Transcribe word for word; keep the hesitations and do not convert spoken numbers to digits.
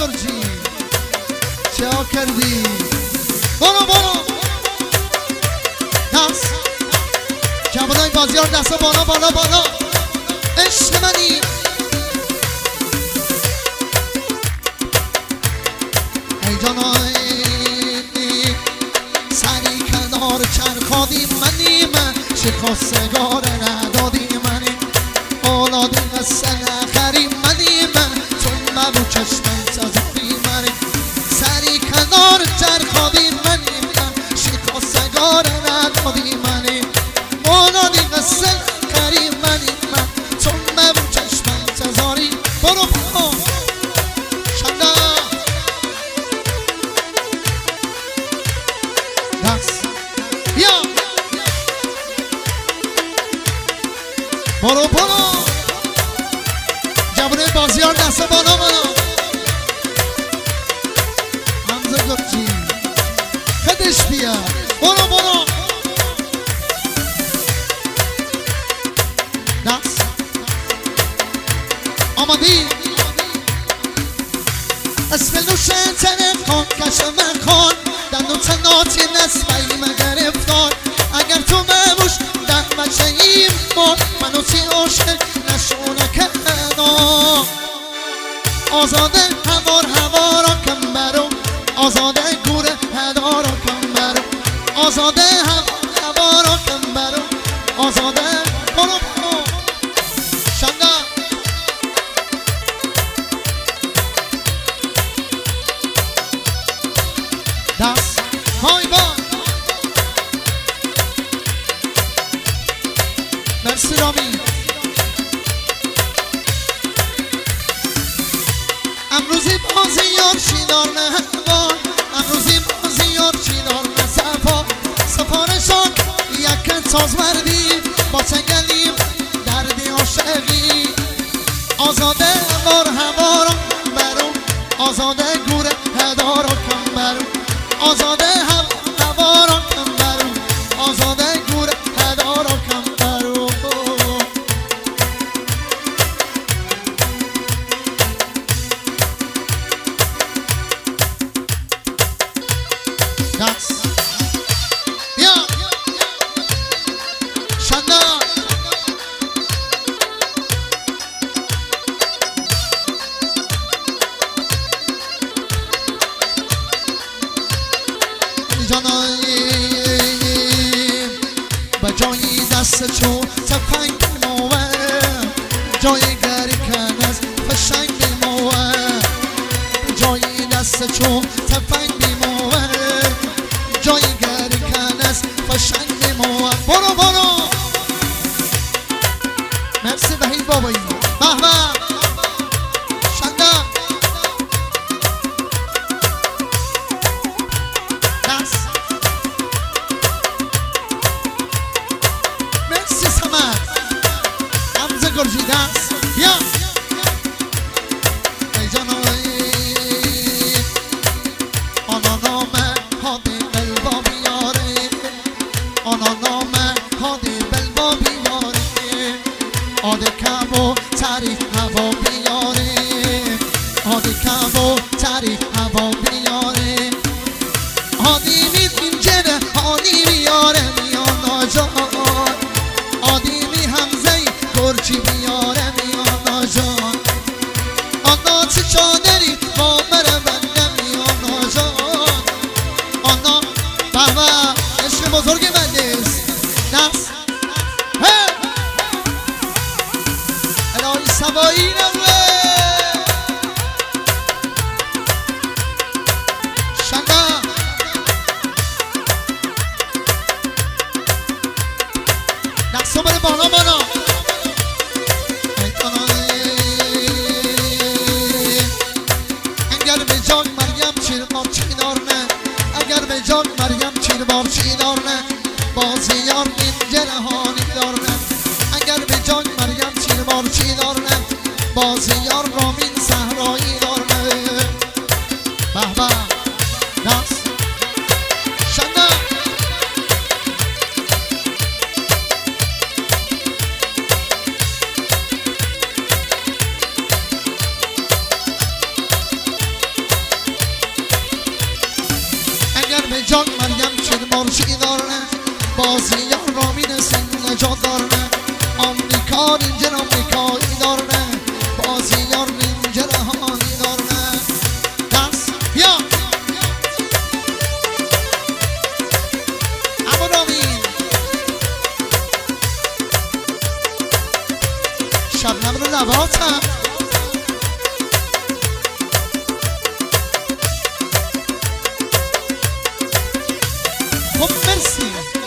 گرجی چه ها کردی برو برو دست جوانای بازیار دست بالا بالا بالا عشق منی ای جانای سری کنار چرخادی منی من شکستگار ندادی منی اولادی قصه نخری منی من چون مبو چشمن سزاری منی سری کنار چرخادی منی من شکستگار ندادی منی اولادی قصه نخری منی من چون مبو چشمن سزاری برو برو شنده دست بیا برو برو جوانه بازیار دست بالا بالا حمزه گرجی خدش بیا برو برو دست آمادی اسم نوشه تنف کن کشم کن دندون تناتی نسبایی من گرفتار اگر تو مبوش در بچه ایم ما منو تی عاشق نشونه کنا آزاده هوار هوارا کم برو آزاده گوره هدارا کم برو آزاده هوار هوارا کم برو آزاده برو برو شنده دست وای وای مرسی رامی امروزی بازی یار چیدار نه هوا امروزی بازی یار چیدار نه صفا سفارشان یک ساز مردی با چنگلیم دردی عاشقی آزاده بار هوا را برو آزاده گوره هدا را کم برو آزاده هوا را کم برو آزاده گوره هدا را کم برو دست بیا شنده جانایی با جایی دست چو تفنگ موه جای گری کن از فشنگ موه جایی دست چو تفنگ موه جای گری کن از فشنگ موه برو برو مرسی وحید بابایی به به شنده دست مرسی سمت حمزه گرجی دست بیا ای جانایی آنا نامه هادی بلبا بیاره آنا نامه هادی بلبا بیاره آده کم و تاریخ هوا بیاره آده کم و تاریخ هوا بیاره آدی می اینجره آدی بیاره میان آجان آدی می همزه گرچی بیاره میان آجان آنا چه چادری با مره بنده میان آجان آنا بابا عشق بزرگ بندیست دست الهی سوایی نوه شنده دستو بره بالا بالا اگر به جان مریم چیر بار چیدار نه اگر به جان مریم چیر بار چیدار نه بازی یار این جلهانی دار نه اگر به جان مریم چیر بار چیدار نه بازی یار رامین صحرایی دار نه به به دست شنده اینجا دارن آمریکا رنجر آمریکایی دارن بازی یار رنجر همانی دارن دست بیا اما رامین شبنم رو لباتم خب مرسی